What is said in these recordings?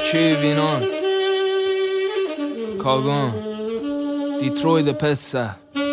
کی ویناند کاگان دیتروید پسه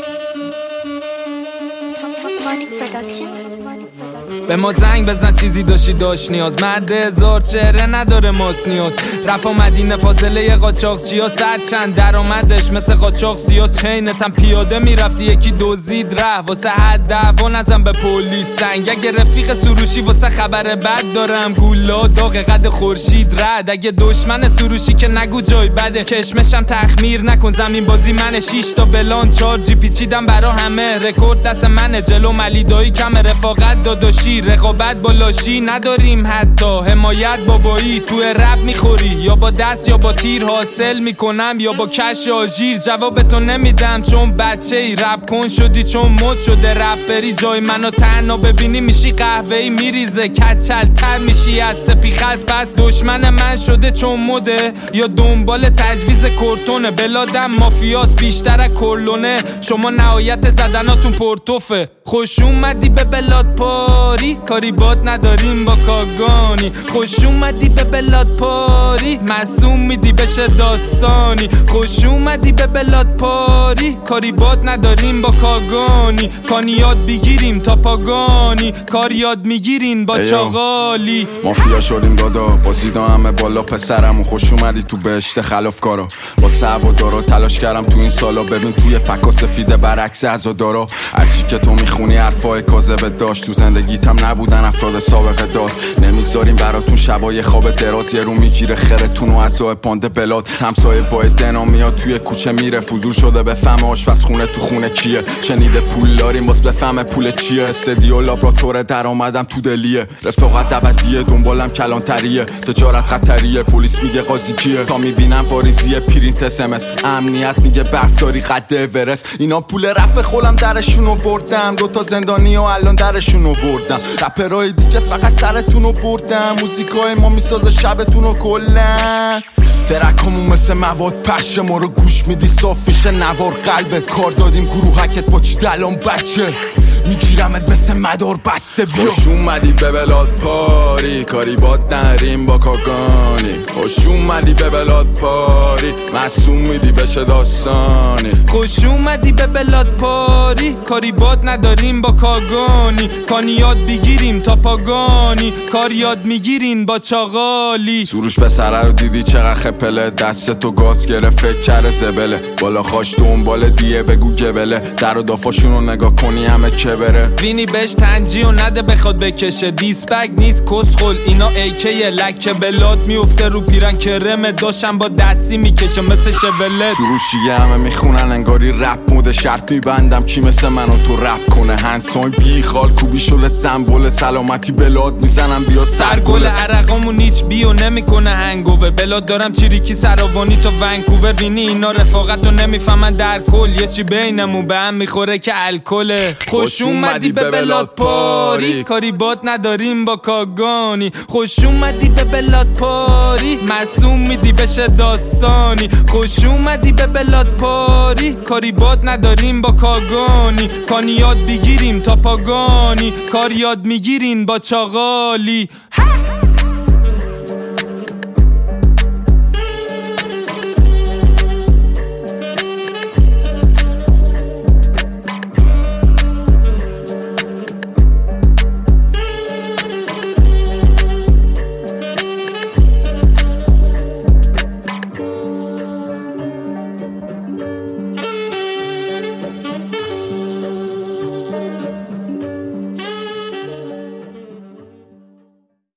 به ما زنگ بزن چیزی داشت نیاز مرد هزار چهره نداره ماست نیاز رفا مدینه فاصله قاچاقچی ها سر چند درآمدش مثل قاچاق زیاد چینتم پیاده میرفتی یکی دزدید ره واسه حد دعوا نزن به پلیس سنگ اگه رفیق سروشی واسه خبر بد دارم گولا داغ قد خورشید رد اگه دشمن سروشی که نگو جای بده کشمشم تخمیر نکن زمین بازی منه 6 تا بلان 4 جی پیچیدم برا همه رکورد دست منه جلو ملیدایی کم رفاقت داداشی رقابت با لاشی نداریم حتی حمایت بابایی تو رپ میخوری یا با دست یا با تیر حاصل میکنم یا با کش آژیر جواب تو نمیدم چون بچه ای رپ کن شدی چون مد شده رپری جای منو تنها ببینی میشی قهوه‌ای میریزه کچل تر میشی از سپیخز پس دشمن من شده چون مده یا دنبال تجویز کورتونه بلادم مافیاس بیشتر از کرلونه شما نهایت زدناتون پرتوفه خوش اومدی به بلاد پاری کاری باد نداریم با کاگانی خوش اومدی به بلاد پاری معصوم میدی بشه داستانی خوش اومدی به بلاد پاری کاری باد نداریم با کاگانی کانی یاد بگیریم تا پاگانی کار یاد میگیرین با چاغالی مافیا شدیم دادا بازیدا همه بالا پسرمون خوش اومدی تو بهشت خلافکارا با سوادارا تلاش کردم تو این سالا ببین توی پکا سفیده برعکس عزادارا هرچی که تو میخونی حرفای کاذب داشت تو زندگیتم نبودن افراد سابقه دار نمیذاریم براتون شبای خواب دراز یه رو میگیره خرتون و عزای پانده بلاد همسایه با دنا میاد توی کوچه میره فضول شده به فهم آشپزخونه تو خونه کیه شنیده پول داریم باز بفهم پول چیه استدیو لابراتوار درآمدم تو دلیه رفاقت ابدیه دنبالم کلانتریه تجارت خطریه پلیس میگه قاضی کیه تا میبینم واریزیه پرینت اسمس امنیت میگه برفداری قد اورست اینا پول رفع خولم درشون آوردم دوتا زندانی و الان درشون آوردم رپرای دیگه فقط سرتونو بردم موزیکای ما میسازه شبتونو کلن ترکمون مثل مواد پخش ما رو گوش میدی صاف میشه نوار قلبت کار دادیم گروهکت با چی دلان بچه میگیرمت مثل مدار بسته بیا خوش اومدی به بلاد پاری کاری باد نریم با کاگانی خوش اومدی به بلاد پاری معصوم میدی بشه داستانی خوش اومدی به بلاد پاری کاری باد نداریم با کاگانی کانی یاد بگیریم تا پاگانی کار یاد میگیرین با چاغالی سروش به سره رو دیدی چقدر خپله دست تو گاز گره فکر کره زبله بالا خاش دنبال دیه بگو گبله در و دافاشونو نگاه کنی همه که بره وینی بهش تنجی و نده بخواد بکشه دیسپک نیست کسخل اینا ایکیه لکه بلاد میفته رو پیرن کرمه داشتم با دستی میکشه مثل شبلت سروشی همه میخونن انگاری رپ موده شرط میبندم کی مثل منو تو رپ کنه هنسان بی خال کوبی شل سمبل سلامتی بلاد میزنم بیا سرگل عرقامون هیچ بیو نمیکنه هنگوور بلاد دارم چیریکی سراوانی تا ونکوور وینی اینا رفاقتو نمیفهمن در کل یه چی بینمون به هم میخوره که الکله خوش اومدی به بلاد پاری کاری باد نداریم با کاگانی خوش اومدی به بلاد پاری معصوم میدی بشه داستانی خوش اومدی به بلاد پاری کاری باد نداریم با کاگانی کانی یاد بگیریم تا پاگانی کار یاد میگیرین با چاغالی